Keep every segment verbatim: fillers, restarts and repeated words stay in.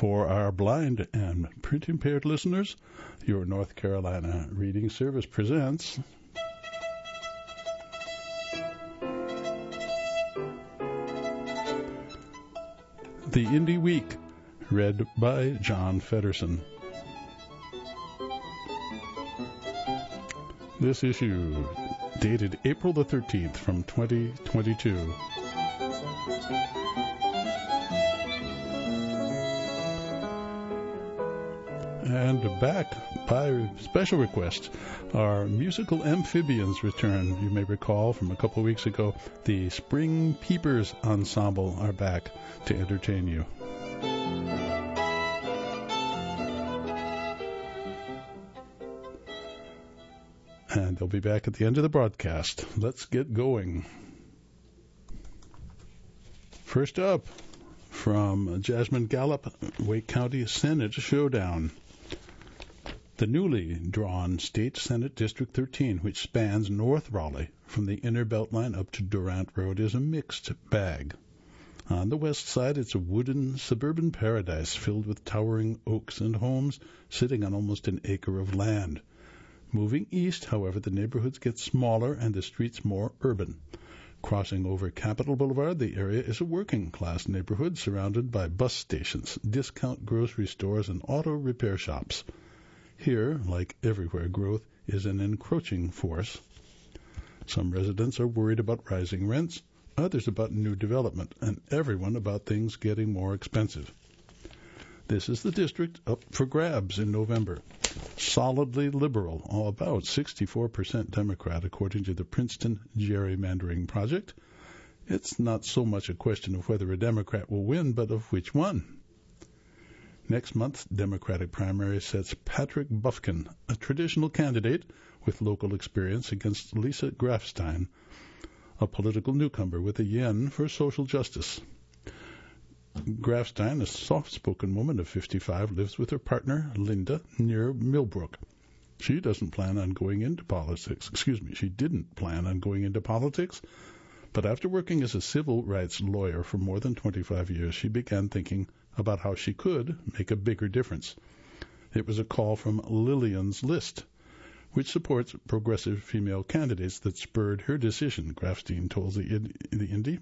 For our blind and print-impaired listeners, your North Carolina Reading Service presents The Indie Week, read by John Feddersen. This issue, dated April the thirteenth from twenty twenty-two. And back by special request, our musical amphibians return. You may recall from a couple of weeks ago, the Spring Peepers Ensemble are back to entertain you. And they'll be back at the end of the broadcast. Let's get going. First up, from Jasmine Gallup, Wake County Senate Showdown. The newly drawn State Senate District thirteen, which spans North Raleigh from the Inner Beltline up to Durant Road, is a mixed bag. On the west side, it's a wooden suburban paradise filled with towering oaks and homes sitting on almost an acre of land. Moving east, however, the neighborhoods get smaller and the streets more urban. Crossing over Capitol Boulevard, the area is a working-class neighborhood surrounded by bus stations, discount grocery stores, and auto repair shops. Here, like everywhere, growth is an encroaching force. Some residents are worried about rising rents, others about new development, and everyone about things getting more expensive. This is the district up for grabs in November. Solidly liberal, all about sixty-four percent Democrat, according to the Princeton Gerrymandering Project. It's not so much a question of whether a Democrat will win, but of which one. Next month's Democratic primary sets Patrick Bufkin, a traditional candidate with local experience, against Lisa Grafstein, a political newcomer with a yen for social justice. Grafstein, a soft-spoken woman of fifty-five, lives with her partner, Linda, near Millbrook. She doesn't plan on going into politics. Excuse me, she didn't plan on going into politics, but after working as a civil rights lawyer for more than twenty-five years, she began thinking about how she could make a bigger difference. It was a call from Lillian's List, which supports progressive female candidates, that spurred her decision, Grafstein told the, the Indy.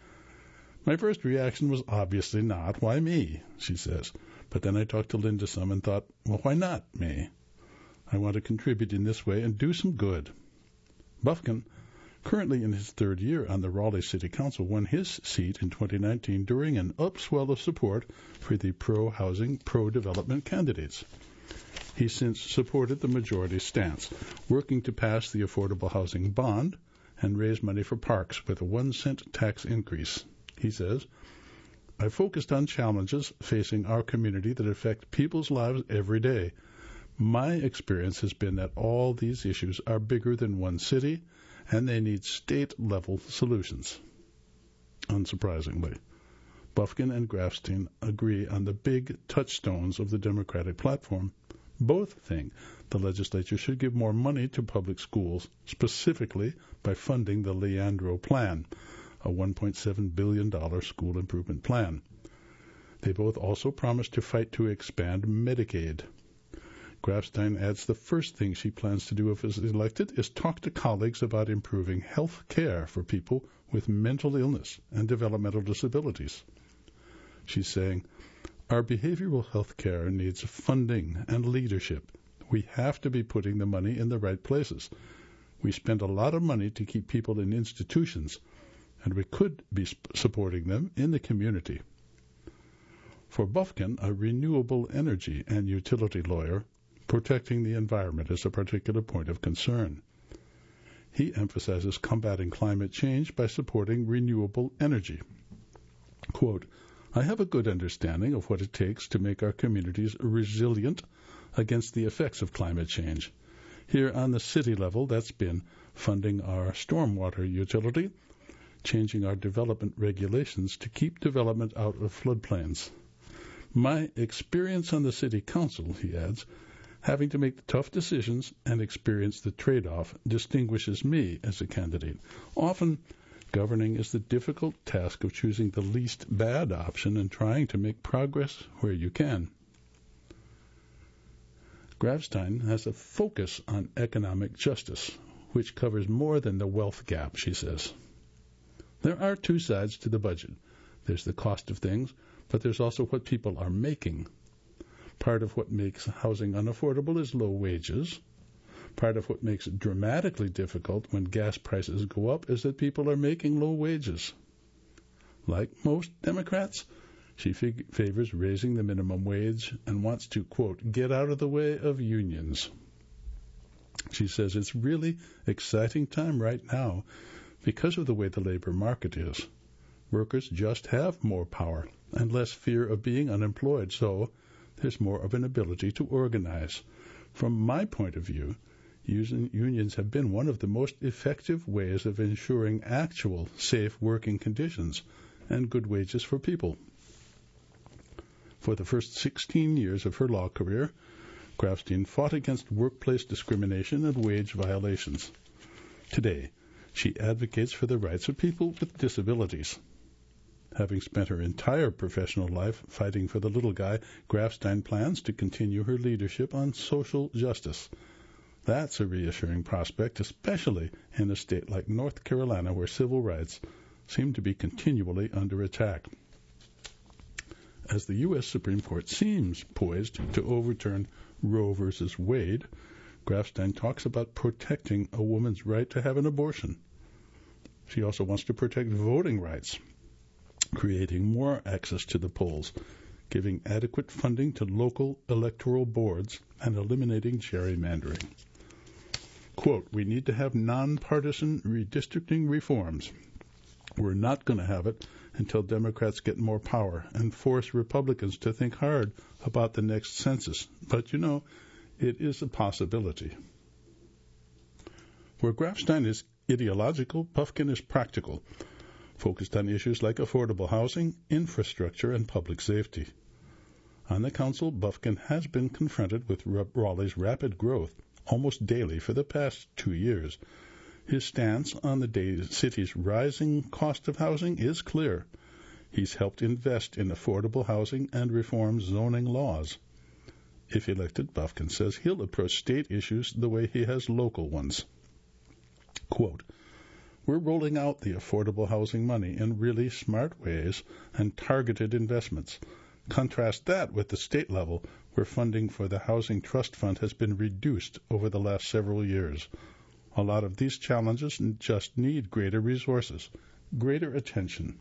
My first reaction was obviously not, why me, she says. But then I talked to Linda some and thought, well, why not me? I want to contribute in this way and do some good. Bufkin, currently in his third year on the Raleigh City Council, won his seat in twenty nineteen during an upswell of support for the pro-housing, pro-development candidates. He's since supported the majority stance, working to pass the affordable housing bond and raise money for parks with a one cent tax increase. He says, I focused on challenges facing our community that affect people's lives every day. My experience has been that all these issues are bigger than one city, and they need state-level solutions. Unsurprisingly, Bufkin and Grafstein agree on the big touchstones of the Democratic platform. Both think the legislature should give more money to public schools, specifically by funding the Leandro Plan, a one point seven billion dollars school improvement plan. They both also promise to fight to expand Medicaid. Grafstein adds the first thing she plans to do if is elected is talk to colleagues about improving health care for people with mental illness and developmental disabilities. She's saying, our behavioral health care needs funding and leadership. We have to be putting the money in the right places. We spend a lot of money to keep people in institutions, and we could be sp- supporting them in the community. For Bufkin, a renewable energy and utility lawyer, protecting the environment is a particular point of concern. He emphasizes combating climate change by supporting renewable energy. Quote, I have a good understanding of what it takes to make our communities resilient against the effects of climate change. Here on the city level, that's been funding our stormwater utility, changing our development regulations to keep development out of floodplains. My experience on the city council, he adds, having to make the tough decisions and experience the trade-off, distinguishes me as a candidate. Often, Governing is the difficult task of choosing the least bad option and trying to make progress where you can. Grafstein has a focus on economic justice, which covers more than the wealth gap, she says. There are two sides to the budget. There's the cost of things, but there's also what people are making. Part of what makes housing unaffordable is low wages. Part of what makes it dramatically difficult when gas prices go up is that people are making low wages. Like most Democrats, she fig- favors raising the minimum wage and wants to, quote, get out of the way of unions. She says it's really exciting time right now because of the way the labor market is. Workers just have more power and less fear of being unemployed, so there's more of an ability to organize. From my point of view, unions have been one of the most effective ways of ensuring actual safe working conditions and good wages for people. For the first sixteen years of her law career, Grafstein fought against workplace discrimination and wage violations. Today, she advocates for the rights of people with disabilities. Having spent her entire professional life fighting for the little guy, Grafstein plans to continue her leadership on social justice. That's a reassuring prospect, especially in a state like North Carolina, where civil rights seem to be continually under attack. As the U S Supreme Court seems poised to overturn Roe versus Wade, Grafstein talks about protecting a woman's right to have an abortion. She also wants to protect voting rights, creating more access to the polls, giving adequate funding to local electoral boards, and eliminating gerrymandering. Quote, we need to have nonpartisan redistricting reforms. We're not going to have it until Democrats get more power and force Republicans to think hard about the next census. But, you know, it is a possibility. Where Grafstein is ideological, Bufkin is practical, focused on issues like affordable housing, infrastructure, and public safety. On the council, Bufkin has been confronted with Raleigh's rapid growth almost daily for the past two years. His stance on the city's rising cost of housing is clear. He's helped invest in affordable housing and reform zoning laws. If elected, Bufkin says he'll approach state issues the way he has local ones. Quote, we're rolling out the affordable housing money in really smart ways and targeted investments. Contrast that with the state level, where funding for the Housing Trust Fund has been reduced over the last several years. A lot of these challenges just need greater resources, greater attention.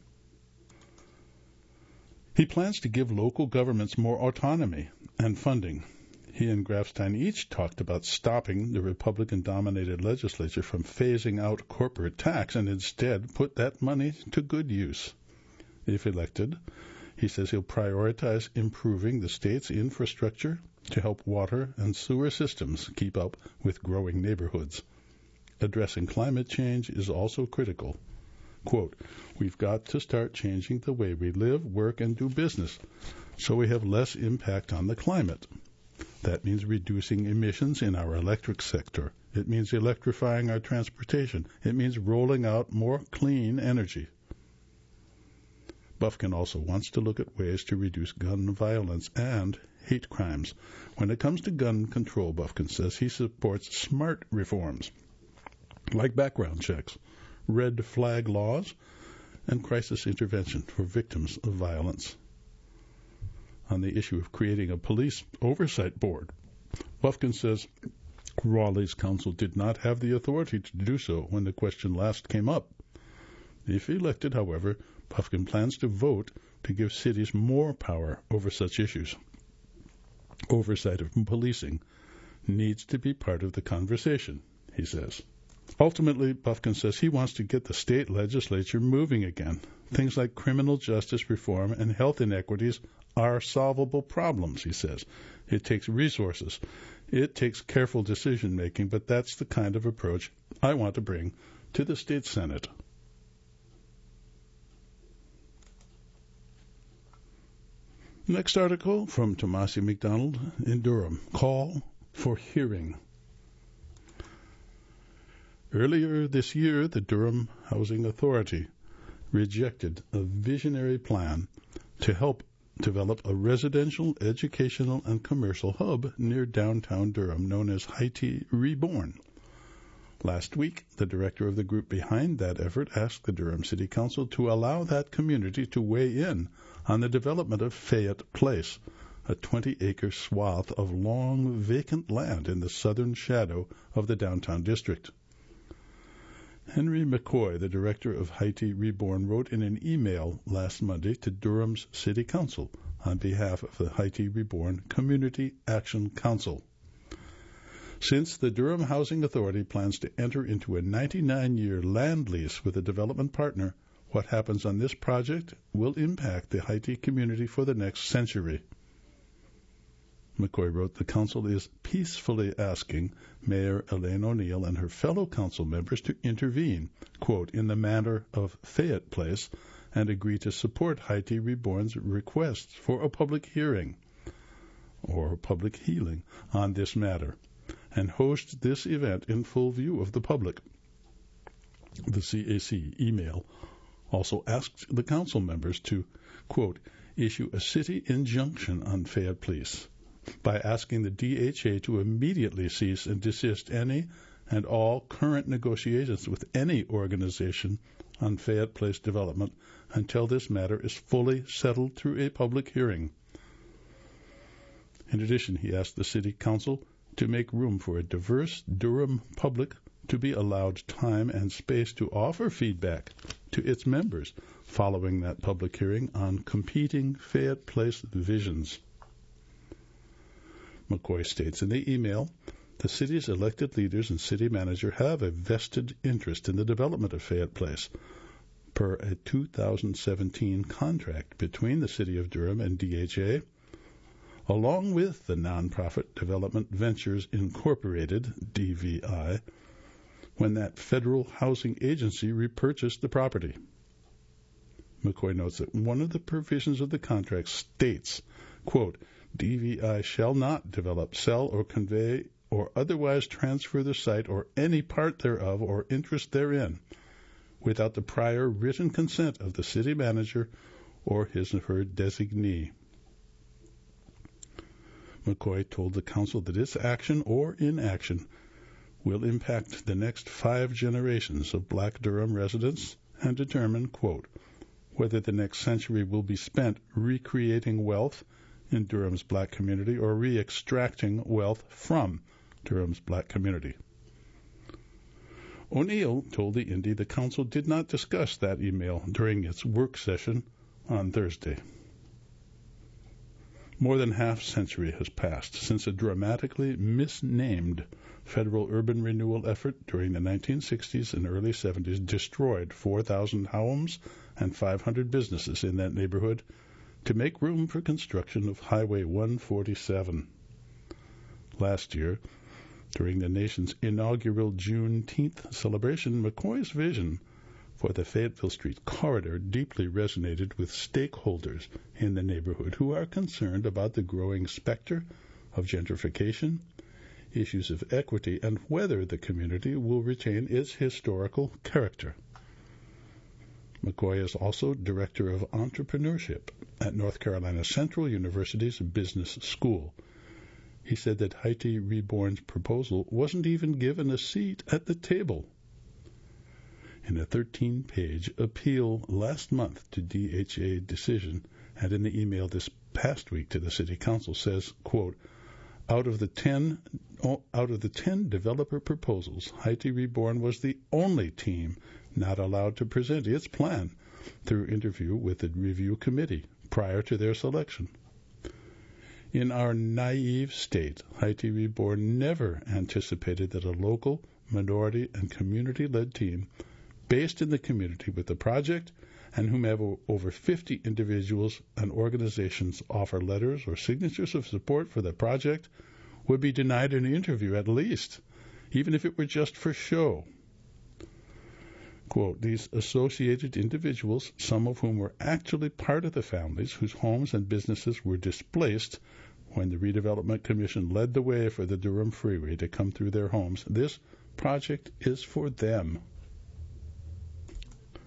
He plans to give local governments more autonomy and funding. He and Grafstein each talked about stopping the Republican-dominated legislature from phasing out corporate tax and instead put that money to good use. If elected, he says he'll prioritize improving the state's infrastructure to help water and sewer systems keep up with growing neighborhoods. Addressing climate change is also critical. Quote, we've got to start changing the way we live, work, and do business so we have less impact on the climate. That means reducing emissions in our electric sector. It means electrifying our transportation. It means rolling out more clean energy. Bufkin also wants to look at ways to reduce gun violence and hate crimes. When it comes to gun control, Bufkin says he supports smart reforms, like background checks, red flag laws, and crisis intervention for victims of violence. On the issue of creating a police oversight board, Bufkin says Raleigh's council did not have the authority to do so when the question last came up. If elected, however, Bufkin plans to vote to give cities more power over such issues. Oversight of policing needs to be part of the conversation, he says. Ultimately, Bufkin says he wants to get the state legislature moving again. Things like criminal justice reform and health inequities are solvable problems, he says. It takes resources. It takes careful decision-making, but that's the kind of approach I want to bring to the state Senate. Next article from Tomasi McDonald in Durham. Call for hearing. Earlier this year, the Durham Housing Authority rejected a visionary plan to help develop a residential, educational, and commercial hub near downtown Durham known as Haiti Reborn. Last week, the director of the group behind that effort asked the Durham City Council to allow that community to weigh in on the development of Fayette Place, a twenty-acre swath of long vacant land in the southern shadow of the downtown district. Henry McCoy, the director of Haiti Reborn, wrote in an email last Monday to Durham's City Council on behalf of the Haiti Reborn Community Action Council. Since the Durham Housing Authority plans to enter into a ninety-nine year land lease with a development partner, what happens on this project will impact the Haiti community for the next century. McCoy wrote, the council is peacefully asking Mayor Elaine O'Neill and her fellow council members to intervene, quote, in the matter of Fayette Place and agree to support Haiti Reborn's requests for a public hearing or public hearing on this matter and host this event in full view of the public. The C A C email also asked the council members to, quote, issue a city injunction on Fayette Place by asking the D H A to immediately cease and desist any and all current negotiations with any organization on Fayette Place development until this matter is fully settled through a public hearing. In addition, he asked the City Council to make room for a diverse Durham public to be allowed time and space to offer feedback to its members following that public hearing on competing Fayette Place visions. McCoy states in the email, the city's elected leaders and city manager have a vested interest in the development of Fayette Place per a two thousand seventeen contract between the City of Durham and D H A, along with the Nonprofit Development Ventures Incorporated, D V I, when that federal housing agency repurchased the property. McCoy notes that one of the provisions of the contract states, quote, D V I shall not develop, sell, or convey, or otherwise transfer the site or any part thereof or interest therein without the prior written consent of the city manager or his or her designee. McCoy told the council that its action or inaction will impact the next five generations of Black Durham residents and determine, quote, whether the next century will be spent recreating wealth in Durham's black community or re-extracting wealth from Durham's black community. O'Neill told the Indy the council did not discuss that email during its work session on Thursday. More than half a century has passed since a dramatically misnamed federal urban renewal effort during the nineteen sixties and early seventies destroyed four thousand homes and five hundred businesses in that neighborhood to make room for construction of Highway one forty-seven. Last year, during the nation's inaugural Juneteenth celebration, McCoy's vision for the Fayetteville Street corridor deeply resonated with stakeholders in the neighborhood who are concerned about the growing specter of gentrification, issues of equity, and whether the community will retain its historical character. McCoy is also Director of Entrepreneurship at North Carolina Central University's Business School. He said that Haiti Reborn's proposal wasn't even given a seat at the table. In a thirteen-page appeal last month to D H A decision and in the email this past week to the City Council says, quote, out of the ten out of the ten developer proposals, Haiti Reborn was the only team not allowed to present its plan through interview with the review committee prior to their selection. In our naive state, Haiti Reborn never anticipated that a local, minority, and community-led team based in the community with the project and whom have over fifty individuals and organizations offer letters or signatures of support for the project would be denied an interview at least, even if it were just for show. Quote, these associated individuals, some of whom were actually part of the families whose homes and businesses were displaced when the Redevelopment Commission led the way for the Durham Freeway to come through their homes, this project is for them.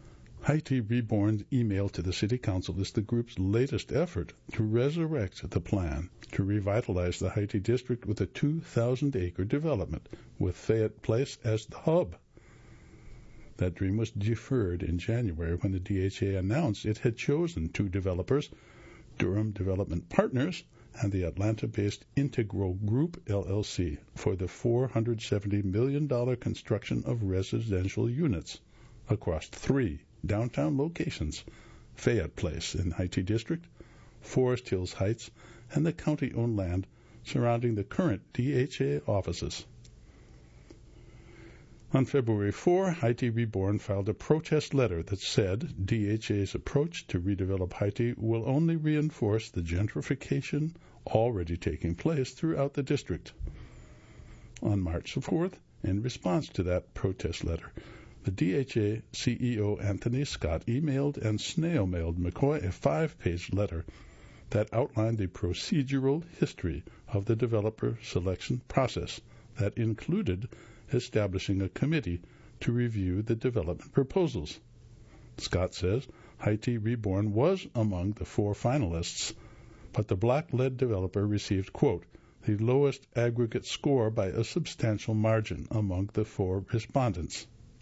Haiti Reborn's email to the City Council is the group's latest effort to resurrect the plan to revitalize the Haiti district with a two thousand acre development with Fayette Place as the hub. That dream was deferred in January when the D H A announced it had chosen two developers, Durham Development Partners and the Atlanta-based Integral Group, L L C, for the four hundred seventy million dollars construction of residential units across three downtown locations, Fayette Place in Haiti District, Forest Hills Heights, and the county-owned land surrounding the current D H A offices. On February fourth, Haiti Reborn filed a protest letter that said D H A's approach to redevelop Haiti will only reinforce the gentrification already taking place throughout the district. On March fourth, in response to that protest letter, the D H A C E O Anthony Scott emailed and snail-mailed McCoy a five-page letter that outlined the procedural history of the developer selection process that included establishing a committee to review the development proposals. Scott says Haiti Reborn was among the four finalists, but the black-led developer received, quote, the lowest aggregate score by a substantial margin among the four respondents.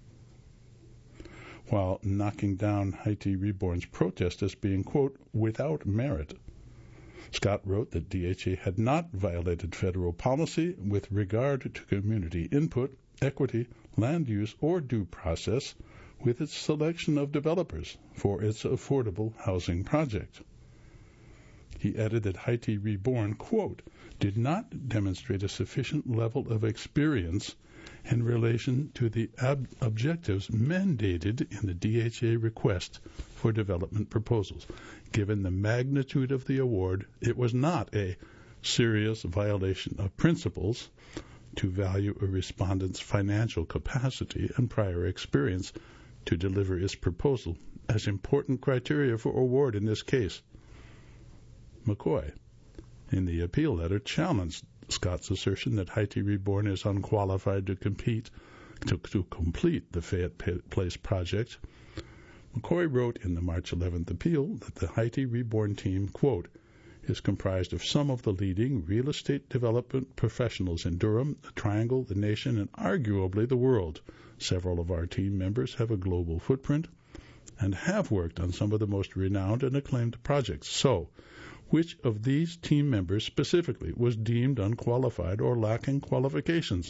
While knocking down Haiti Reborn's protest as being, quote, without merit, Scott wrote that D H A had not violated federal policy with regard to community input, equity, land use, or due process with its selection of developers for its affordable housing project. He added that Haiti Reborn, quote, did not demonstrate a sufficient level of experience in relation to the ob- objectives mandated in the D H A request for development proposals. Given the magnitude of the award, it was not a serious violation of principles to value a respondent's financial capacity and prior experience to deliver its proposal as important criteria for award in this case. McCoy, in the appeal letter, challenged Scott's assertion that Haiti Reborn is unqualified to compete to, to complete the Fayette Place project. McCoy wrote in the March eleventh appeal that the Haiti Reborn team, quote, is comprised of some of the leading real estate development professionals in Durham, the Triangle, the nation, and arguably the world. Several of our team members have a global footprint and have worked on some of the most renowned and acclaimed projects. So, which of these team members specifically was deemed unqualified or lacking qualifications?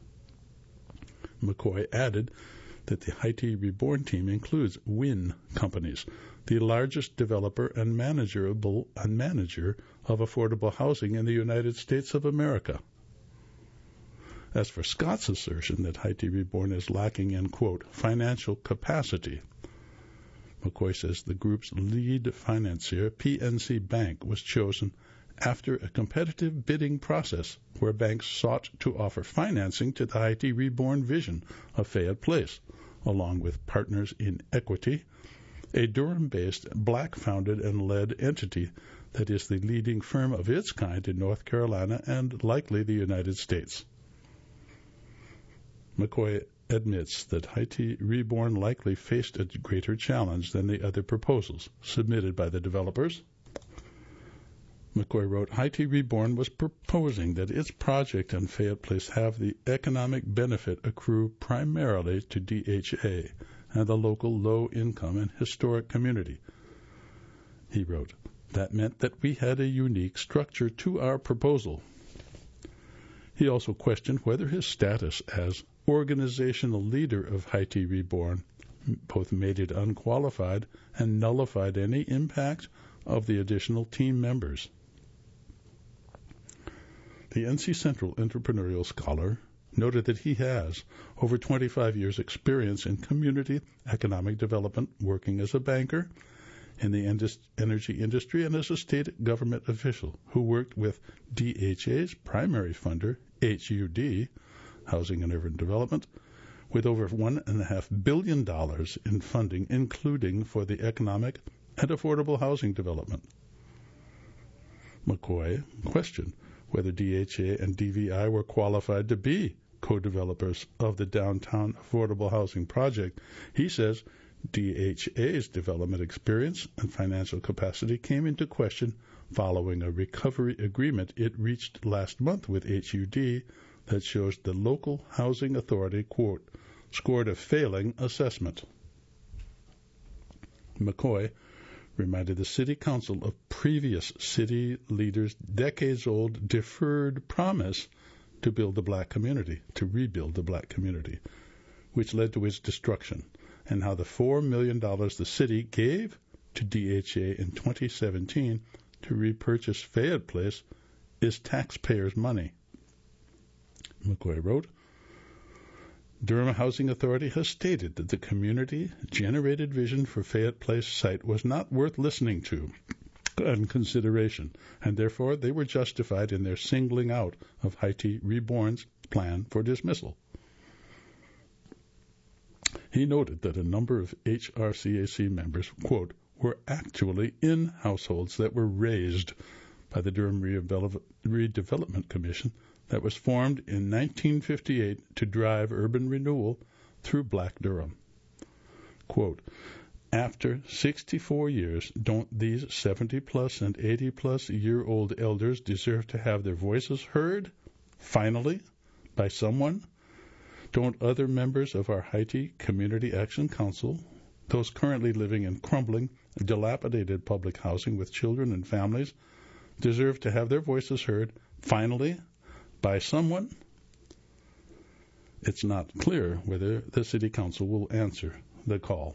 McCoy added that the Haiti Reborn team includes Wynn Companies, the largest developer and managerable and manager of affordable housing in the United States of America. As for Scott's assertion that Haiti Reborn is lacking in, quote, financial capacity, McCoy says the group's lead financier, P N C Bank, was chosen after a competitive bidding process where banks sought to offer financing to the Haiti Reborn vision of Fayette Place, along with Partners in Equity, a Durham-based, black-founded and led entity that is the leading firm of its kind in North Carolina and likely the United States. McCoy admits that Haiti Reborn likely faced a greater challenge than the other proposals submitted by the developers. McCoy wrote, Haiti Reborn was proposing that its project on Fayette Place have the economic benefit accrue primarily to D H A and the local low-income and historic community. He wrote, that meant that we had a unique structure to our proposal. He also questioned whether his status as organizational leader of Haiti Reborn both made it unqualified and nullified any impact of the additional team members. The N C Central entrepreneurial scholar noted that he has over twenty-five years' experience in community economic development, working as a banker in the indus- energy industry and as a state government official who worked with D H A's primary funder, H U D, Housing and Urban Development, with over one point five billion dollars in funding, including for the economic and affordable housing development. McCoy questioned whether D H A and D V I were qualified to be co-developers of the downtown affordable housing project. He says D H A's development experience and financial capacity came into question following a recovery agreement it reached last month with H U D that shows the local housing authority, quote, scored a failing assessment. McCoy reminded the city council of previous city leaders' decades-old deferred promise to build the black community, to rebuild the black community, which led to its destruction, and how the four million dollars the city gave to D H A in twenty seventeen to repurchase Fayette Place is taxpayers' money. McCoy wrote, Durham Housing Authority has stated that the community-generated vision for Fayette Place site was not worth listening to and consideration, and therefore they were justified in their singling out of Haiti Reborn's plan for dismissal. He noted that a number of H R C A C members, quote, were actually in households that were raised by the Durham Redevelopment Commission that was formed in nineteen fifty-eight to drive urban renewal through Black Durham. Quote, after sixty-four years, don't these seventy-plus and eighty-plus year old elders deserve to have their voices heard, finally, by someone? Don't other members of our Haiti Community Action Council, those currently living in crumbling, dilapidated public housing with children and families, deserve to have their voices heard, finally, by someone? It's not clear whether the City Council will answer the call.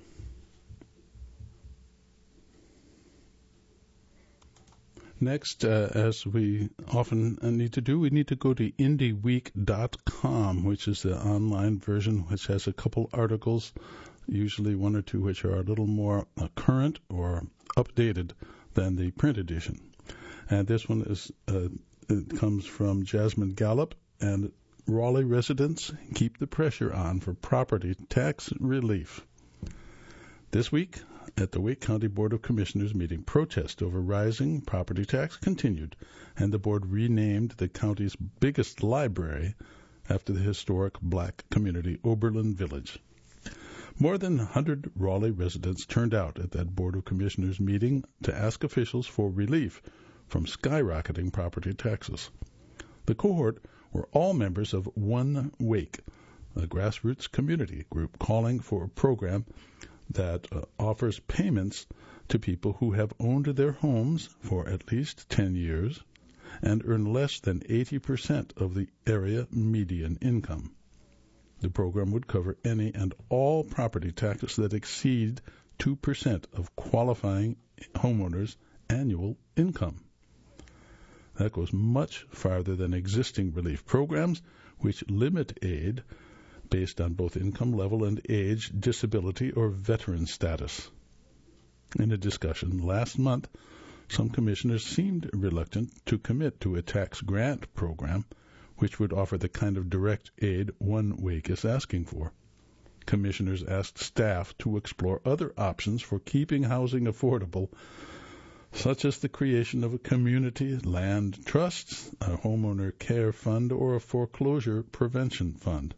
Next, uh, as we often need to do, we need to go to indie week dot com, which is the online version, which has a couple articles, usually one or two which are a little more uh, current or updated than the print edition. And this one is uh, it comes from Jasmine Gallup, and Raleigh residents keep the pressure on for property tax relief. This week, at the Wake County Board of Commissioners meeting, protest over rising property tax continued, and the board renamed the county's biggest library after the historic black community, Oberlin Village. More than one hundred Raleigh residents turned out at that Board of Commissioners meeting to ask officials for relief from skyrocketing property taxes. The cohort were all members of One Wake, a grassroots community group calling for a program that uh, offers payments to people who have owned their homes for at least ten years and earn less than eighty percent of the area median income. The program would cover any and all property taxes that exceed two percent of qualifying homeowners' annual income. That goes much farther than existing relief programs, which limit aid based on both income level and age, disability, or veteran status. In a discussion last month, some commissioners seemed reluctant to commit to a tax grant program which would offer the kind of direct aid One Wake is asking for. Commissioners asked staff to explore other options for keeping housing affordable, such as the creation of a community land trust, a homeowner care fund, or a foreclosure prevention fund.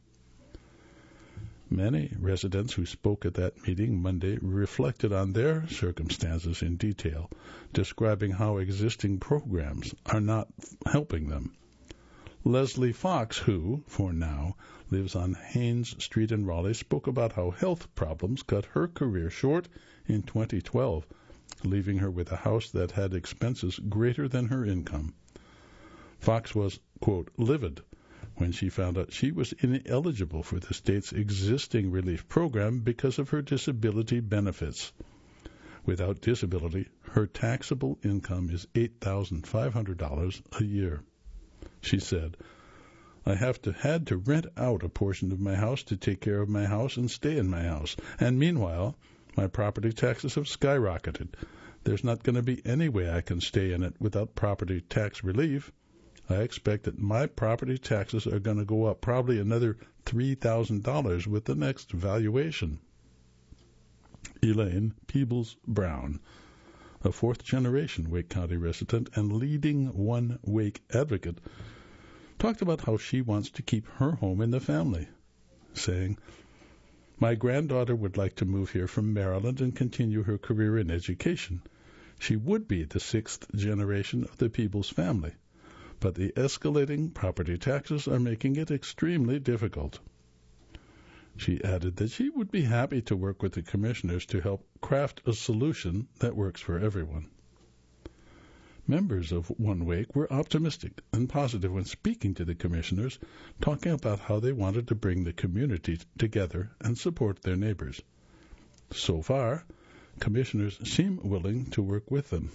Many residents who spoke at that meeting Monday reflected on their circumstances in detail, describing how existing programs are not helping them. Leslie Fox, who, for now, lives on Haynes Street in Raleigh, spoke about how health problems cut her career short in twenty twelve, leaving her with a house that had expenses greater than her income. Fox was, quote, livid when she found out she was ineligible for the state's existing relief program because of her disability benefits. Without disability, her taxable income is eight thousand five hundred dollars a year. She said, I have to had to rent out a portion of my house to take care of my house and stay in my house. And meanwhile, my property taxes have skyrocketed. There's not going to be any way I can stay in it without property tax relief. I expect that my property taxes are going to go up probably another three thousand dollars with the next valuation. Elaine Peebles Brown, a fourth-generation Wake County resident and leading One Wake advocate, talked about how she wants to keep her home in the family, saying, My granddaughter would like to move here from Maryland and continue her career in education. She would be the sixth generation of the Peebles family, but the escalating property taxes are making it extremely difficult. She added that she would be happy to work with the commissioners to help craft a solution that works for everyone. Members of One Wake were optimistic and positive when speaking to the commissioners, talking about how they wanted to bring the community together and support their neighbors. So far, commissioners seem willing to work with them.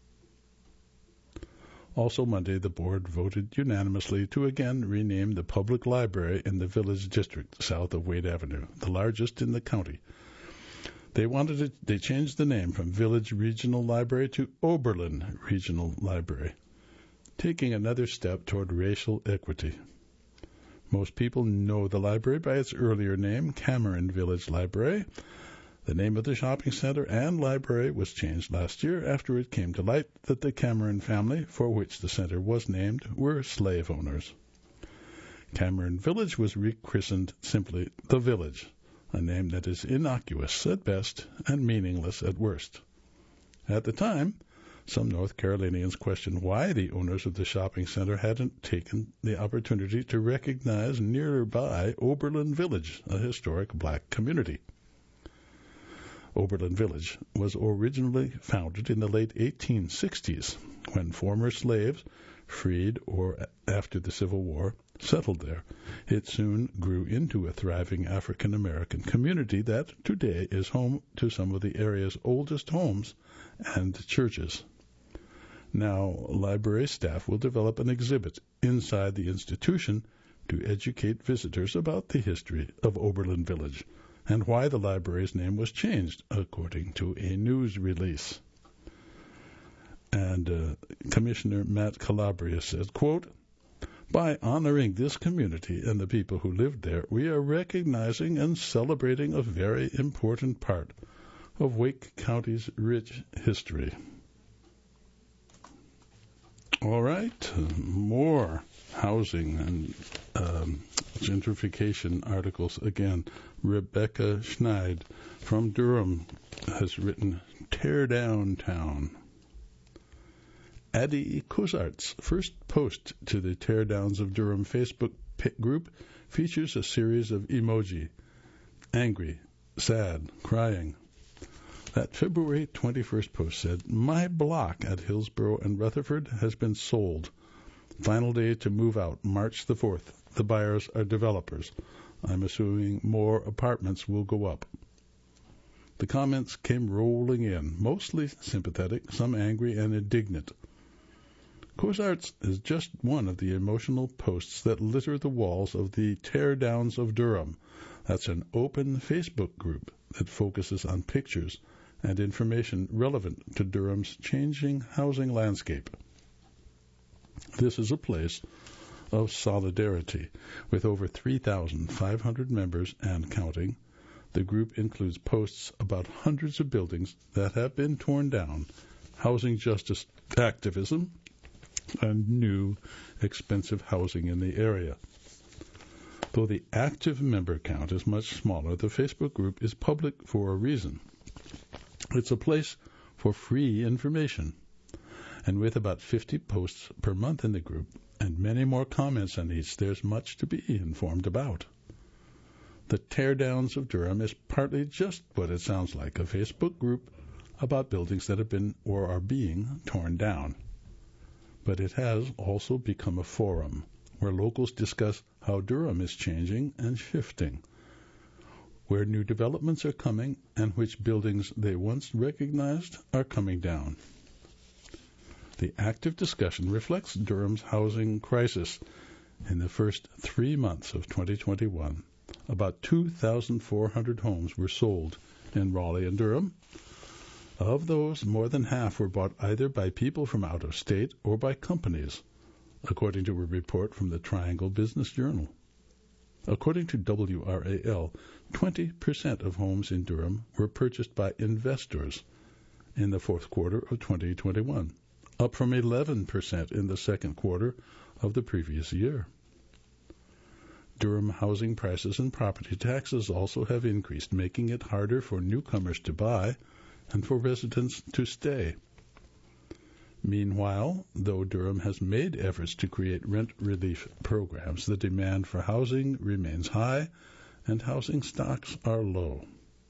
Also Monday, the board voted unanimously to again rename the public library in the Village District south of Wade Avenue, the largest in the county. They wanted it, they changed the name from Village Regional Library to Oberlin Regional Library, taking another step toward racial equity. Most people know the library by its earlier name, Cameron Village Library. The name of the shopping center and library was changed last year after it came to light that the Cameron family, for which the center was named, were slave owners. Cameron Village was rechristened simply The Village, a name that is innocuous at best and meaningless at worst. At the time, some North Carolinians questioned why the owners of the shopping center hadn't taken the opportunity to recognize nearby Oberlin Village, a historic black community. Oberlin Village was originally founded in the late eighteen sixties when former slaves, freed or after the Civil War, settled there. It soon grew into a thriving African-American community that today is home to some of the area's oldest homes and churches. Now, library staff will develop an exhibit inside the institution to educate visitors about the history of Oberlin Village and why the library's name was changed, according to a news release. And uh, Commissioner Matt Calabria said, quote, "By honoring this community and the people who lived there, we are recognizing and celebrating a very important part of Wake County's rich history." All right, more housing and um, gentrification articles again. Rebecca Schneid from Durham has written Tear Down Town. Addie Cozart's first post to the Tear Downs of Durham Facebook group features a series of emoji: angry, sad, crying. That February twenty-first post said, "My block at Hillsborough and Rutherford has been sold. Final day to move out, March the fourth. The buyers are developers. I'm assuming more apartments will go up." The comments came rolling in, mostly sympathetic, some angry and indignant. Cozart's is just one of the emotional posts that litter the walls of the Tear Downs of Durham. That's an open Facebook group that focuses on pictures and information relevant to Durham's changing housing landscape. This is a place of solidarity. With over three thousand five hundred members and counting, the group includes posts about hundreds of buildings that have been torn down, housing justice activism, and new, expensive housing in the area. Though the active member count is much smaller, the Facebook group is public for a reason. It's a place for free information. And with about fifty posts per month in the group and many more comments on each, there's much to be informed about. The Tear Downs of Durham is partly just what it sounds like, a Facebook group about buildings that have been or are being torn down. But it has also become a forum where locals discuss how Durham is changing and shifting, where new developments are coming, and which buildings they once recognized are coming down. The active discussion reflects Durham's housing crisis. In the first three months of twenty twenty-one, about two thousand four hundred homes were sold in Raleigh and Durham. Of those, more than half were bought either by people from out of state or by companies, according to a report from the Triangle Business Journal. According to W R A L, twenty percent of homes in Durham were purchased by investors in the fourth quarter of twenty twenty-one, up from eleven percent in the second quarter of the previous year. Durham housing prices and property taxes also have increased, making it harder for newcomers to buy and for residents to stay. Meanwhile, though Durham has made efforts to create rent relief programs, the demand for housing remains high and housing stocks are low.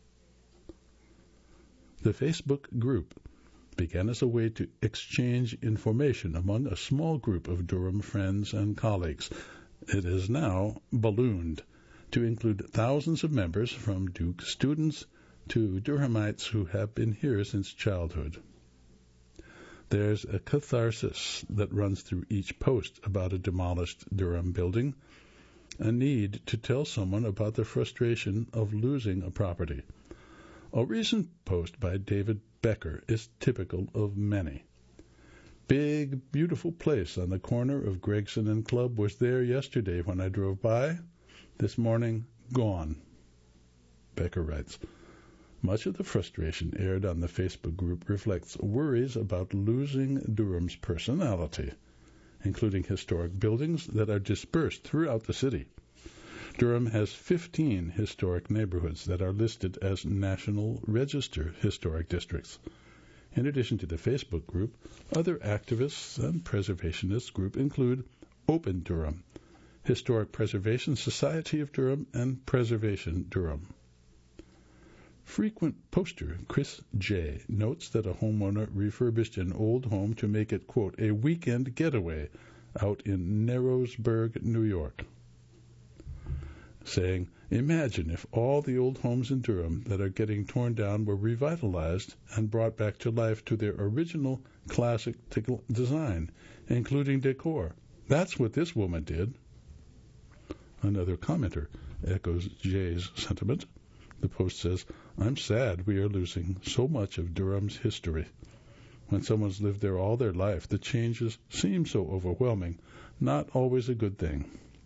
The Facebook group began as a way to exchange information among a small group of Durham friends and colleagues. It has now ballooned to include thousands of members, from Duke students to Durhamites who have been here since childhood. There's a catharsis that runs through each post about a demolished Durham building, a need to tell someone about the frustration of losing a property. A recent post by David Becker is typical of many. Big, beautiful place on the corner of Gregson and Club was there yesterday when I drove by. This morning, gone. Becker writes, much of the frustration aired on the Facebook group reflects worries about losing Durham's personality, including historic buildings that are dispersed throughout the city. Durham has fifteen historic neighborhoods that are listed as National Register historic districts. In addition to the Facebook group, other activists and preservationist groups include Open Durham, Historic Preservation Society of Durham, and Preservation Durham. Frequent poster Chris J. notes that a homeowner refurbished an old home to make it, quote, a weekend getaway out in Narrowsburg, New York, saying, imagine if all the old homes in Durham that are getting torn down were revitalized and brought back to life to their original classic design, including decor. That's what this woman did. Another commenter echoes Jay's sentiment. The post says, I'm sad we are losing so much of Durham's history. When someone's lived there all their life, the changes seem so overwhelming, not always a good thing.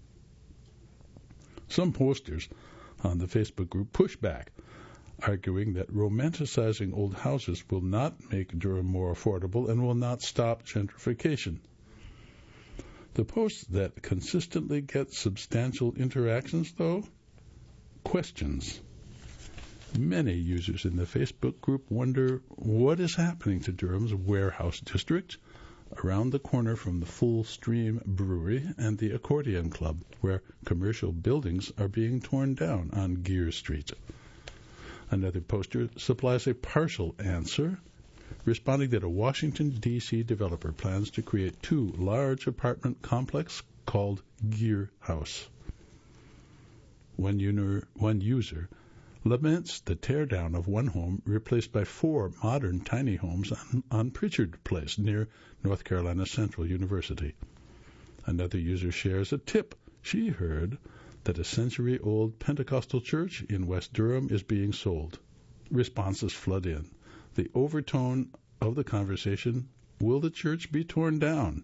Some posters on the Facebook group push back, arguing that romanticizing old houses will not make Durham more affordable and will not stop gentrification. The posts that consistently get substantial interactions, though, questions. Many users in the Facebook group wonder what is happening to Durham's warehouse district, around the corner from the Full Stream Brewery and the Accordion Club, where commercial buildings are being torn down on Gear Street. Another poster supplies a partial answer, responding that a Washington, D C developer plans to create two large apartment complexes called Gear House. One, uni- one user laments the teardown of one home replaced by four modern tiny homes on, on Pritchard Place near North Carolina Central University. Another user shares a tip she heard that a century-old Pentecostal church in West Durham is being sold. Responses flood in. The overtone of the conversation, will the church be torn down?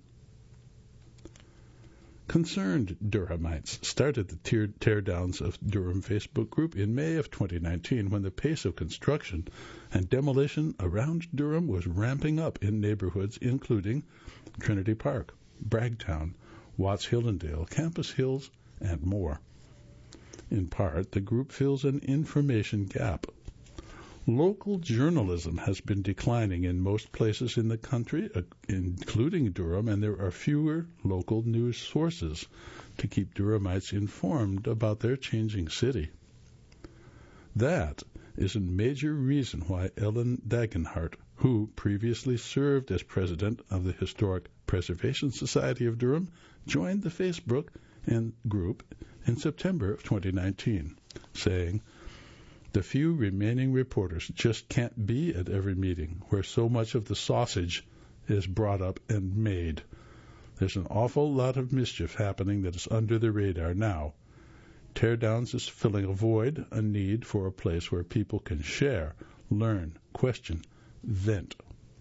Concerned Durhamites started the tear, tear-downs of Durham Facebook group in May of twenty nineteen, when the pace of construction and demolition around Durham was ramping up in neighborhoods including Trinity Park, Bragtown, Watts Hillendale, Campus Hills, and more. In part, the group fills an information gap. Local journalism has been declining in most places in the country, uh, including Durham, and there are fewer local news sources to keep Durhamites informed about their changing city. That is a major reason why Ellen Dagenhart, who previously served as president of the Historic Preservation Society of Durham, joined the Facebook and group in September of twenty nineteen, saying, the few remaining reporters just can't be at every meeting where so much of the sausage is brought up and made. There's an awful lot of mischief happening that is under the radar now. Teardowns is filling a void, a need for a place where people can share, learn, question, vent.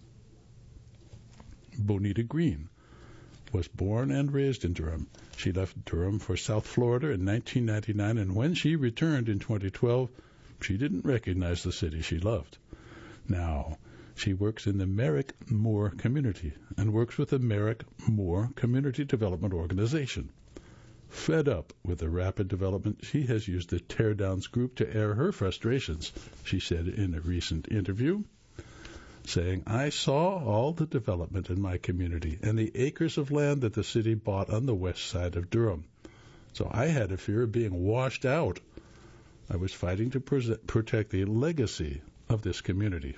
Bonita Green was born and raised in Durham. She left Durham for South Florida in nineteen ninety-nine, and when she returned in twenty twelve, she didn't recognize the city she loved. Now, she works in the Merrick Moore community and works with the Merrick Moore Community Development Organization. Fed up with the rapid development, she has used the Teardowns group to air her frustrations, she said in a recent interview, saying, I saw all the development in my community and the acres of land that the city bought on the west side of Durham. So I had a fear of being washed out. I was fighting to pre- protect the legacy of this community.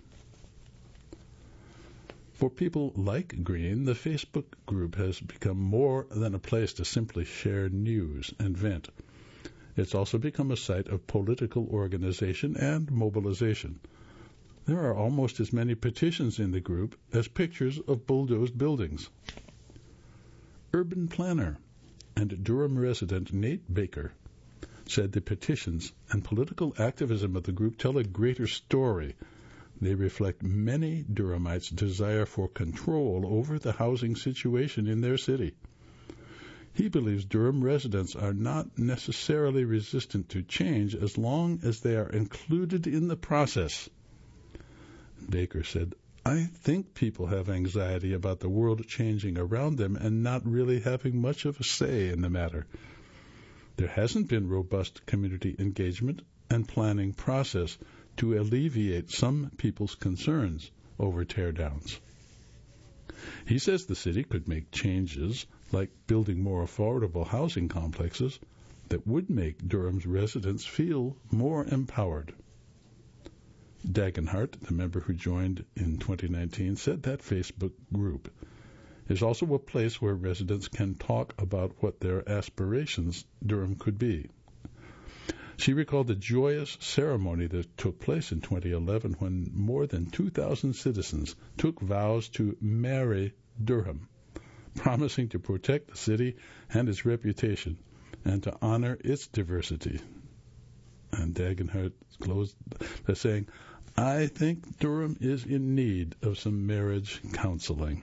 For people like Green, the Facebook group has become more than a place to simply share news and vent. It's also become a site of political organization and mobilization. There are almost as many petitions in the group as pictures of bulldozed buildings. Urban planner and Durham resident Nate Baker said the petitions and political activism of the group tell a greater story. They reflect many Durhamites' desire for control over the housing situation in their city. He believes Durham residents are not necessarily resistant to change as long as they are included in the process. Baker said, I think people have anxiety about the world changing around them and not really having much of a say in the matter. There hasn't been robust community engagement and planning process to alleviate some people's concerns over teardowns. He says the city could make changes like building more affordable housing complexes that would make Durham's residents feel more empowered. Dagenhart, the member who joined in twenty nineteen, said that Facebook group is also a place where residents can talk about what their aspirations Durham could be. She recalled the joyous ceremony that took place in twenty eleven when more than two thousand citizens took vows to marry Durham, promising to protect the city and its reputation and to honor its diversity. And Dagenhart closed by saying, I think Durham is in need of some marriage counseling.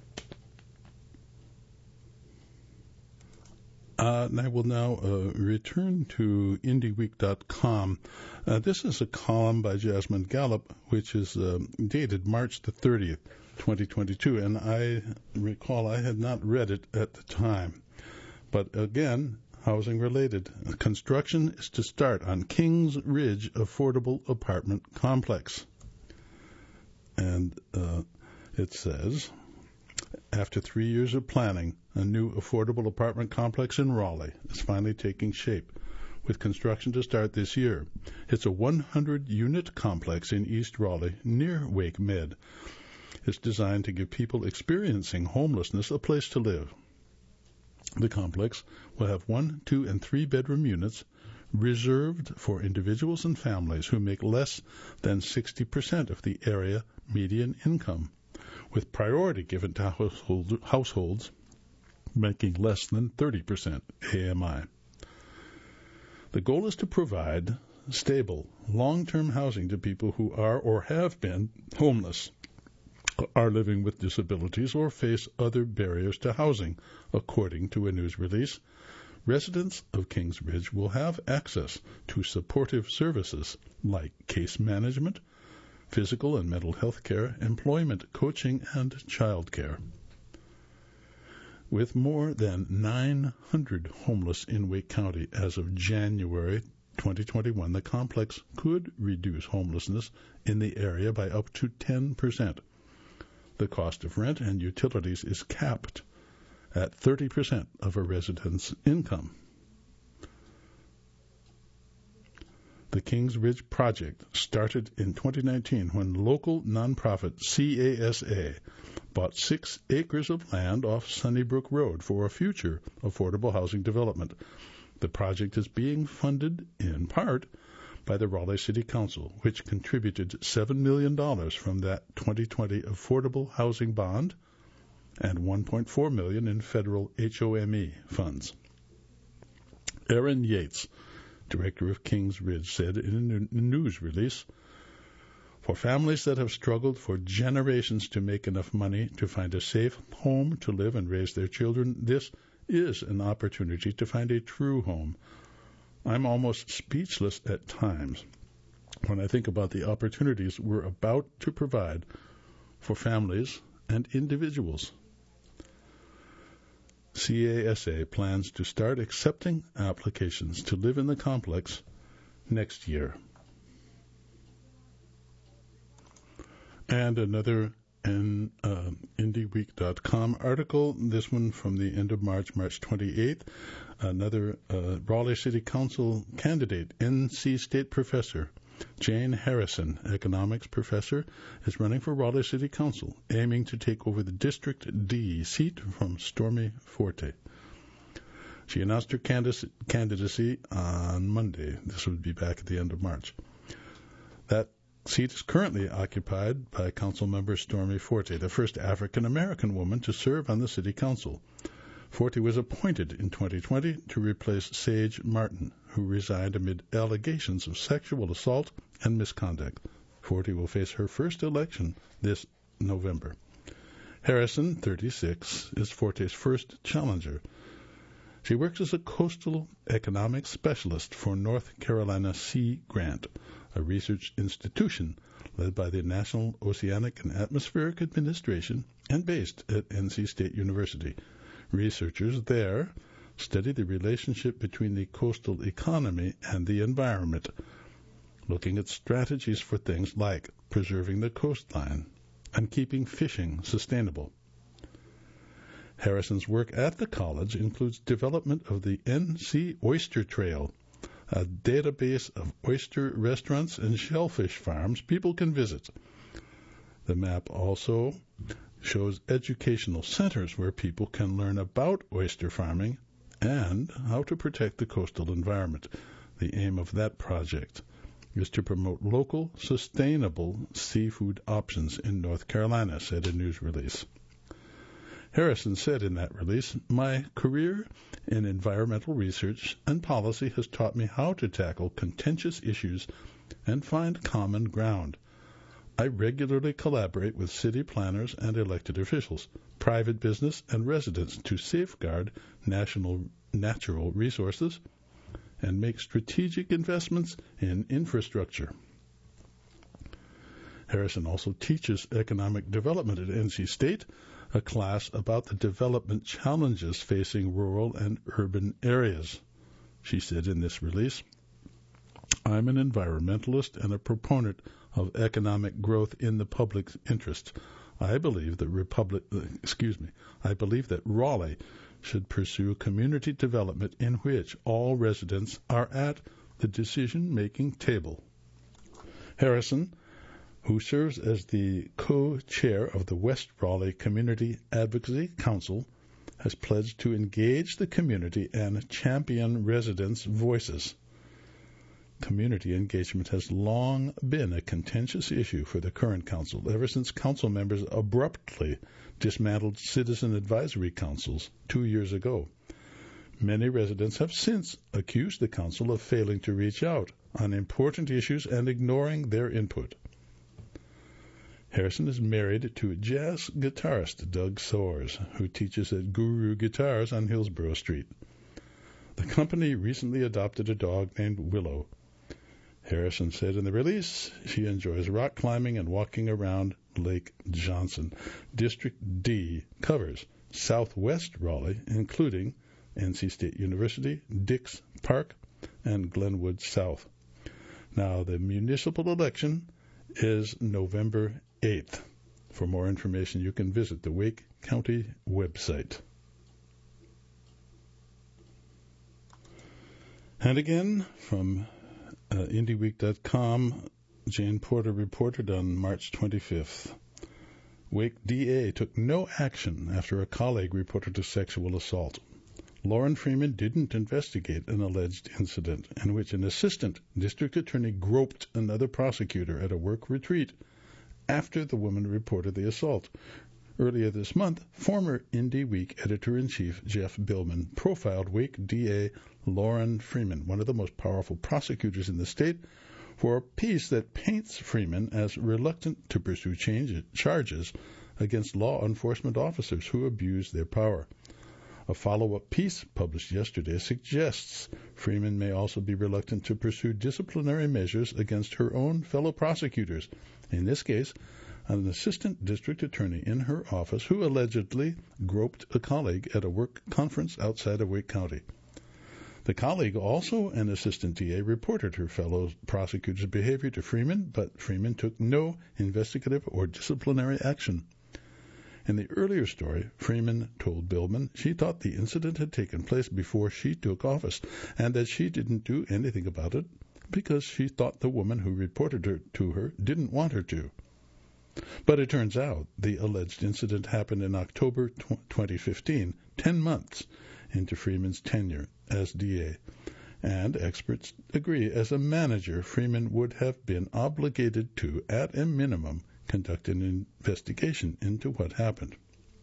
Uh, and I will now uh, return to Indie Week dot com. Uh, this is a column by Jasmine Gallup, which is uh, dated March the thirtieth, twenty twenty-two, and I recall I had not read it at the time. But again, housing-related. Construction is to start on Kings Ridge Affordable Apartment Complex. And uh, it says, after three years of planning, a new affordable apartment complex in Raleigh is finally taking shape, with construction to start this year. It's a one hundred unit complex in East Raleigh, near Wake Med. It's designed to give people experiencing homelessness a place to live. The complex will have one, two, and three-bedroom units reserved for individuals and families who make less than sixty percent of the area median income, with priority given to household, households making less than thirty percent A M I. The goal is to provide stable, long-term housing to people who are or have been homeless, are living with disabilities, or face other barriers to housing, according to a news release. Residents of Kings Ridge will have access to supportive services like case management, physical and mental health care, employment, coaching, and child care. With more than nine hundred homeless in Wake County as of January twenty twenty-one, the complex could reduce homelessness in the area by up to ten percent. The cost of rent and utilities is capped at thirty percent of a resident's income. The Kings Ridge project started in twenty nineteen when local nonprofit C A S A bought six acres of land off Sunnybrook Road for a future affordable housing development. The project is being funded in part by the Raleigh City Council, which contributed seven million dollars from that twenty twenty Affordable Housing Bond and one point four million dollars in federal H O M E funds. Aaron Yates, director of Kings Ridge, said in a news release, for families that have struggled for generations to make enough money to find a safe home to live and raise their children, this is an opportunity to find a true home. I'm almost speechless at times when I think about the opportunities we're about to provide for families and individuals. C C A S A plans to start accepting applications to live in the complex next year. And another an uh, IndieWeek dot com article, this one from the end of March, March twenty-eighth. Another uh, Raleigh City Council candidate, N C State professor Jane Harrison, economics professor, is running for Raleigh City Council, aiming to take over the District D seat from Stormy Forte. She announced her candidacy on Monday. This would be back at the end of March. That seat is currently occupied by Council member Stormy Forte, the first African-American woman to serve on the City Council. Forte was appointed in twenty twenty to replace Sage Martin, who resigned amid allegations of sexual assault and misconduct. Forte will face her first election this November. Harrison, thirty-six, is Forte's first challenger. She works as a coastal economics specialist for North Carolina Sea Grant, a research institution led by the National Oceanic and Atmospheric Administration and based at N C State University. Researchers there study the relationship between the coastal economy and the environment, looking at strategies for things like preserving the coastline and keeping fishing sustainable. Harrison's work at the college includes development of the N C Oyster Trail, a database of oyster restaurants and shellfish farms people can visit. The map also shows educational centers where people can learn about oyster farming and how to protect the coastal environment. The aim of that project is to promote local, sustainable seafood options in North Carolina, said a news release. Harrison said in that release, "My career in environmental research and policy has taught me how to tackle contentious issues and find common ground. I regularly collaborate with city planners and elected officials, private business, and residents to safeguard national natural resources and make strategic investments in infrastructure." Harrison also teaches economic development at N C State, a class about the development challenges facing rural and urban areas. She said in this release, "I'm an environmentalist and a proponent of economic growth in the public interest. I believe that Republic, excuse me, I believe that Raleigh should pursue community development in which all residents are at the decision-making table." Harrison, who serves as the co-chair of the West Raleigh Community Advocacy Council, has pledged to engage the community and champion residents' voices. Community engagement has long been a contentious issue for the current council, ever since council members abruptly dismantled citizen advisory councils two years ago. Many residents have since accused the council of failing to reach out on important issues and ignoring their input. Harrison is married to jazz guitarist Doug Soares, who teaches at Guru Guitars on Hillsborough Street. The company recently adopted a dog named Willow. Harrison said in the release she enjoys rock climbing and walking around Lake Johnson. District D covers southwest Raleigh, including N C State University, Dix Park, and Glenwood South. Now, the municipal election is November eighth. For more information, you can visit the Wake County website. And again, from uh, Indie Week dot com, Jane Porter reported on March twenty-fifth. Wake D A took no action after a colleague reported a sexual assault. Lauren Freeman didn't investigate an alleged incident in which an assistant district attorney groped another prosecutor at a work retreat after the woman reported the assault. Earlier this month, former Indie Week editor-in-chief Jeff Billman profiled Wake D A Lauren Freeman, one of the most powerful prosecutors in the state, for a piece that paints Freeman as reluctant to pursue change, charges against law enforcement officers who abuse their power. A follow-up piece published yesterday suggests Freeman may also be reluctant to pursue disciplinary measures against her own fellow prosecutors, in this case, an assistant district attorney in her office who allegedly groped a colleague at a work conference outside of Wake County. The colleague, also an assistant D A, reported her fellow prosecutor's behavior to Freeman, but Freeman took no investigative or disciplinary action. In the earlier story, Freeman told Billman she thought the incident had taken place before she took office and that she didn't do anything about it because she thought the woman who reported her to her didn't want her to. But it turns out the alleged incident happened in October twenty fifteen, ten months into Freeman's tenure as D A, and experts agree as a manager, Freeman would have been obligated to, at a minimum, conduct an investigation into what happened.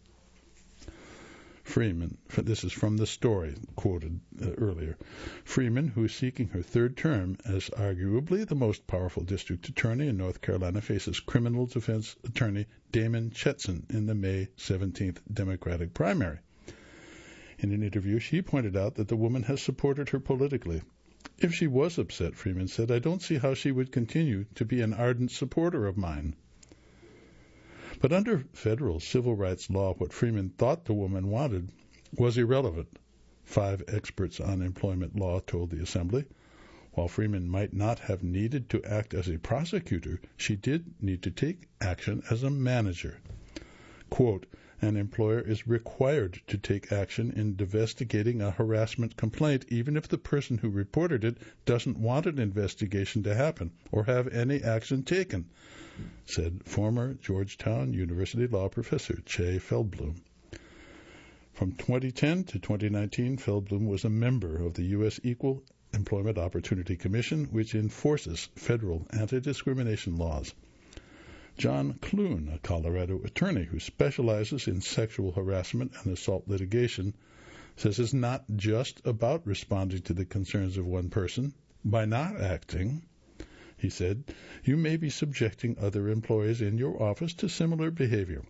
Freeman, this is from the story quoted uh, earlier, Freeman, who is seeking her third term as arguably the most powerful district attorney in North Carolina, faces criminal defense attorney Damon Chetson in the May seventeenth Democratic primary. In an interview, she pointed out that the woman has supported her politically. If she was upset, Freeman said, I don't see how she would continue to be an ardent supporter of mine. But under federal civil rights law, what Freeman thought the woman wanted was irrelevant, five experts on employment law told the Assembly. While Freeman might not have needed to act as a prosecutor, she did need to take action as a manager. Quote, an employer is required to take action in investigating a harassment complaint, even if the person who reported it doesn't want an investigation to happen or have any action taken, said former Georgetown University law professor Che Feldblum. From twenty ten to twenty nineteen, Feldblum was a member of the U S Equal Employment Opportunity Commission, which enforces federal anti-discrimination laws. John Clune, a Colorado attorney who specializes in sexual harassment and assault litigation, says it's not just about responding to the concerns of one person. By not acting, he said, you may be subjecting other employees in your office to similar behavior.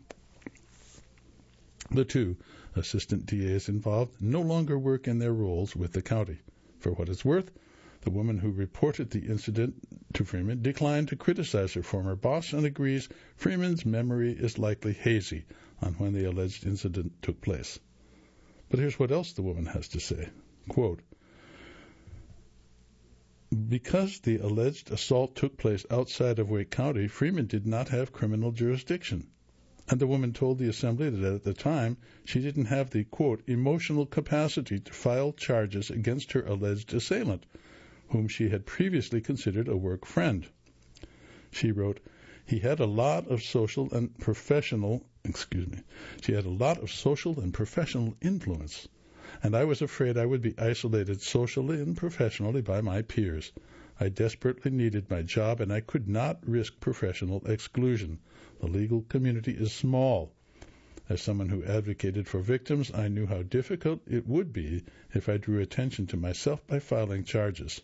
The two assistant D As involved no longer work in their roles with the county. For what it's worth, the woman who reported the incident to Freeman declined to criticize her former boss and agrees Freeman's memory is likely hazy on when the alleged incident took place. But here's what else the woman has to say. Quote, because the alleged assault took place outside of Wake County, Freeman did not have criminal jurisdiction. And the woman told the Assembly that at the time she didn't have the, quote, emotional capacity to file charges against her alleged assailant, whom she had previously considered a work friend. She wrote, he had a lot of social and professional, excuse me, she had a lot of social and professional influence, and I was afraid I would be isolated socially and professionally by my peers. I desperately needed my job, and I could not risk professional exclusion. The legal community is small. As someone who advocated for victims, I knew how difficult it would be if I drew attention to myself by filing charges.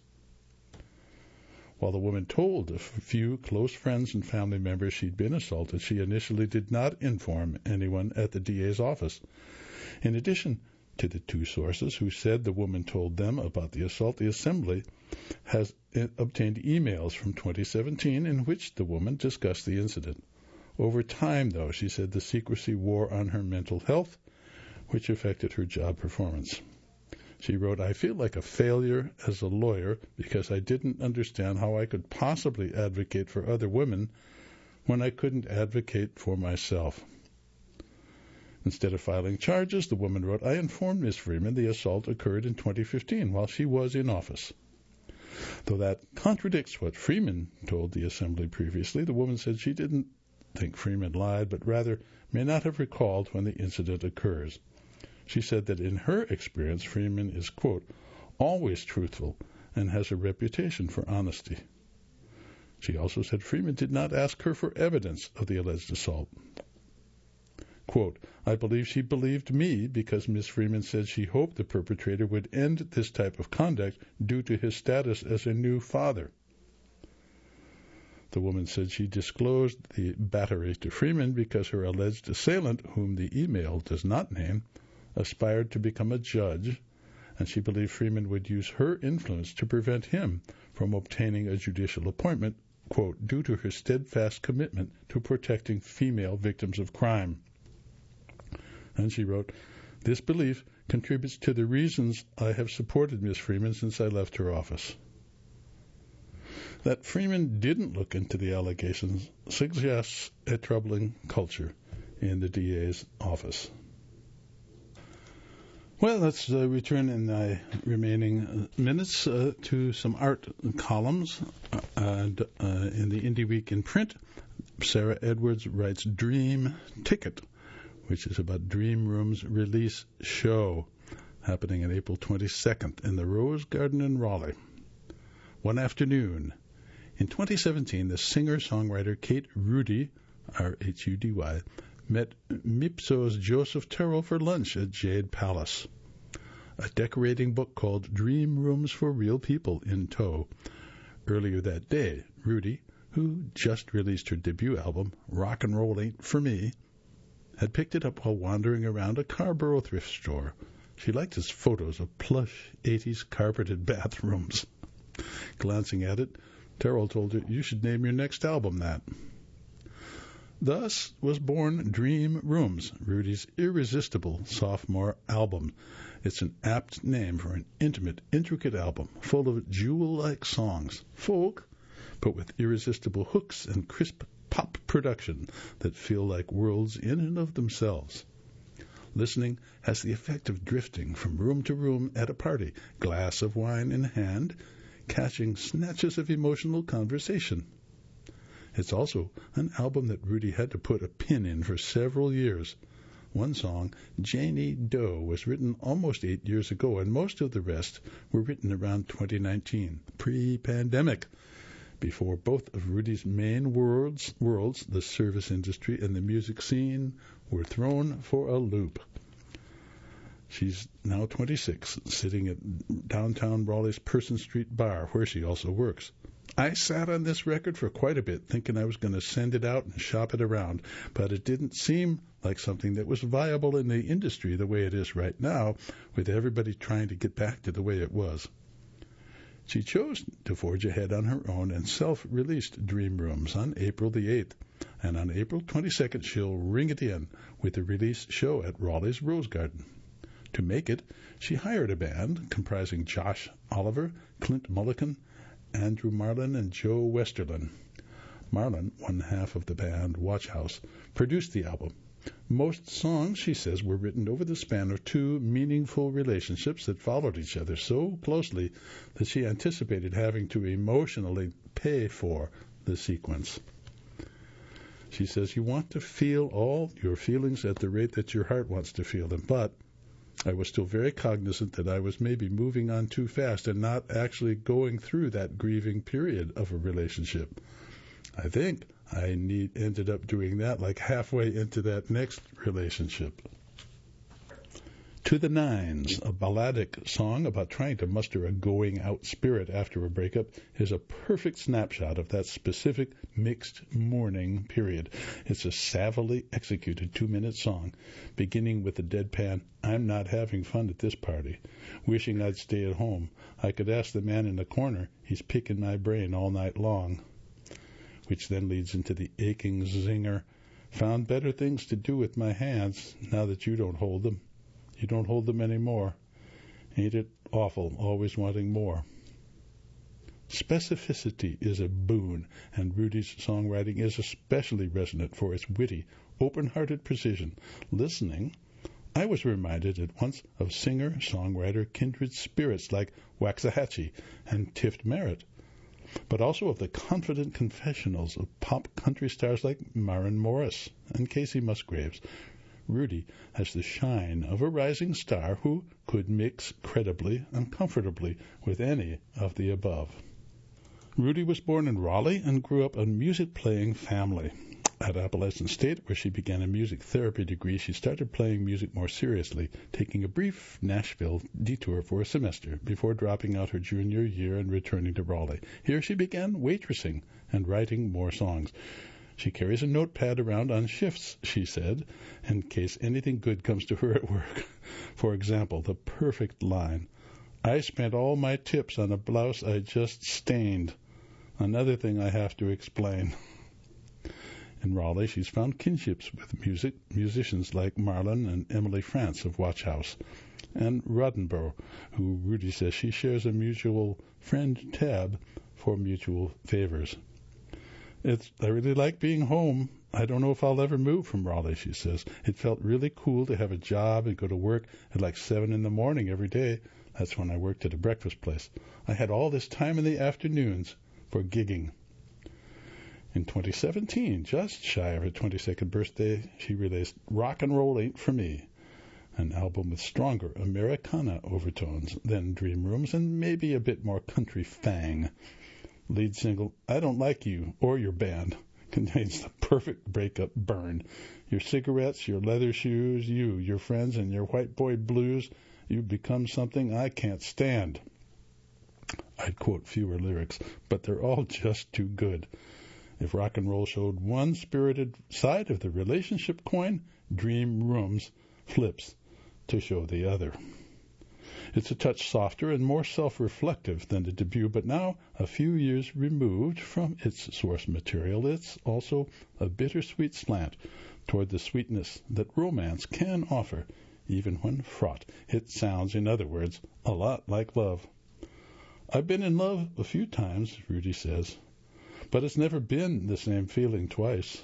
While the woman told a few close friends and family members she'd been assaulted, she initially did not inform anyone at the D A's office. In addition to the two sources who said the woman told them about the assault, the Assembly has obtained emails from twenty seventeen in which the woman discussed the incident. Over time, though, she said the secrecy wore on her mental health, which affected her job performance. She wrote, I feel like a failure as a lawyer because I didn't understand how I could possibly advocate for other women when I couldn't advocate for myself. Instead of filing charges, the woman wrote, I informed Miz Freeman the assault occurred in twenty fifteen while she was in office. Though that contradicts what Freeman told the Assembly previously, the woman said she didn't think Freeman lied, but rather may not have recalled when the incident occurs. She said that in her experience, Freeman is, quote, always truthful and has a reputation for honesty. She also said Freeman did not ask her for evidence of the alleged assault. Quote, I believe she believed me because Miz Freeman said she hoped the perpetrator would end this type of conduct due to his status as a new father. The woman said she disclosed the battery to Freeman because her alleged assailant, whom the email does not name, aspired to become a judge, and she believed Freeman would use her influence to prevent him from obtaining a judicial appointment quote, due to her steadfast commitment to protecting female victims of crime. And she wrote, this belief contributes to the reasons I have supported Miss Freeman since I left her office. That Freeman didn't look into the allegations suggests a troubling culture in the D A's office. Well, let's uh, return in the remaining minutes uh, to some art columns. Uh, and uh, in the Indie Week in print, Sarah Edwards writes Dream Ticket, which is about Dream Room's release show happening on April twenty-second in the Rose Garden in Raleigh. One afternoon. In twenty seventeen, the singer-songwriter Kate Rudy, R H U D Y, met Mipso's Joseph Terrell for lunch at Jade Palace. A decorating book called Dream Rooms for Real People in tow. Earlier that day, Rudy, who just released her debut album, Rock and Roll Ain't For Me, had picked it up while wandering around a Carborough thrift store. She liked his photos of plush eighties carpeted bathrooms. Glancing at it, Terrell told her, you should name your next album that. Thus was born Dream Rooms, Rudy's irresistible sophomore album. It's an apt name for an intimate, intricate album full of jewel-like songs, folk, but with irresistible hooks and crisp pop production that feel like worlds in and of themselves. Listening has the effect of drifting from room to room at a party, glass of wine in hand, catching snatches of emotional conversation. It's also an album that Rudy had to put a pin in for several years. One song, Janie Doe, was written almost eight years ago, and most of the rest were written around twenty nineteen, pre-pandemic, before both of Rudy's main worlds, worlds, the service industry and the music scene, were thrown for a loop. She's now twenty-six, sitting at downtown Raleigh's Person Street Bar, where she also works. I sat on this record for quite a bit, thinking I was going to send it out and shop it around, but it didn't seem like something that was viable in the industry the way it is right now, with everybody trying to get back to the way it was. She chose to forge ahead on her own and self-released Dream Rooms on April the eighth, and on April twenty-second she'll ring it in with a release show at Raleigh's Rose Garden. To make it, she hired a band comprising Josh Oliver, Clint Mullican, Andrew Marlin, and Joe Westerlin. Marlin, one half of the band Watch House, produced the album. Most songs, she says, were written over the span of two meaningful relationships that followed each other so closely that she anticipated having to emotionally pay for the sequence. She says, you want to feel all your feelings at the rate that your heart wants to feel them, but I was still very cognizant that I was maybe moving on too fast and not actually going through that grieving period of a relationship. I think I need, ended up doing that like halfway into that next relationship. To the Nines, a balladic song about trying to muster a going-out spirit after a breakup, is a perfect snapshot of that specific mixed mourning period. It's a savvily executed two-minute song, beginning with the deadpan, I'm not having fun at this party, wishing I'd stay at home. I could ask the man in the corner, he's picking my brain all night long, which then leads into the aching zinger, found better things to do with my hands now that you don't hold them. You don't hold them anymore. Ain't it awful, always wanting more? Specificity is a boon, and Rudy's songwriting is especially resonant for its witty, open-hearted precision. Listening, I was reminded at once of singer-songwriter kindred spirits like Waxahachie and Tift Merritt, but also of the confident confessionals of pop country stars like Maren Morris and Casey Musgraves. Rudy has the shine of a rising star who could mix credibly and comfortably with any of the above. Rudy was born in Raleigh and grew up a music-playing family. At Appalachian State, where she began a music therapy degree, she started playing music more seriously, taking a brief Nashville detour for a semester before dropping out her junior year and returning to Raleigh. Here she began waitressing and writing more songs. She carries a notepad around on shifts, she said, in case anything good comes to her at work. For example, the perfect line, I spent all my tips on a blouse I just stained. Another thing I have to explain. In Raleigh, she's found kinships with music musicians like Marlon and Emily France of Watch House, and Roddenborough, who Rudy says she shares a mutual friend, Tab, for mutual favors. It's I really like being home. I don't know if I'll ever move from Raleigh, she says. It felt really cool to have a job and go to work at like seven in the morning every day. That's when I worked at a breakfast place. I had all this time in the afternoons for gigging. In twenty seventeen, just shy of her twenty-second birthday, she released Rock and Roll Ain't For Me, an album with stronger Americana overtones than Dream Rooms and maybe a bit more country fang. Lead single, I Don't Like You or Your Band, contains the perfect breakup burn. Your cigarettes, your leather shoes, you, your friends, and your white boy blues, you've become something I can't stand. I'd quote fewer lyrics, but they're all just too good. If rock and roll showed one spirited side of the relationship coin, Dream Rooms flips to show the other. It's a touch softer and more self-reflective than the debut, but now, a few years removed from its source material, it's also a bittersweet slant toward the sweetness that romance can offer, even when fraught. It sounds, in other words, a lot like love. I've been in love a few times, Rudy says, but it's never been the same feeling twice.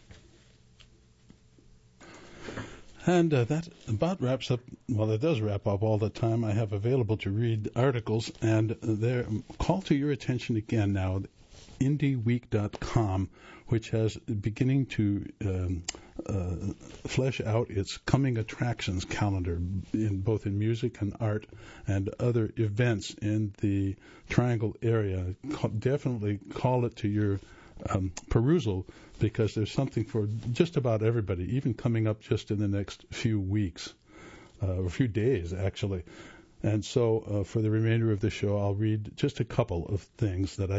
And uh, that about wraps up, well, it does wrap up all the time I have available to read articles. And there, call to your attention again now, indie week dot com, which has beginning to um, uh, flesh out its coming attractions calendar, in both in music and art and other events in the Triangle area. Definitely call it to your um, perusal, because there's something for just about everybody, even coming up just in the next few weeks, uh, or a few days, actually. And so uh, for the remainder of the show, I'll read just a couple of things that I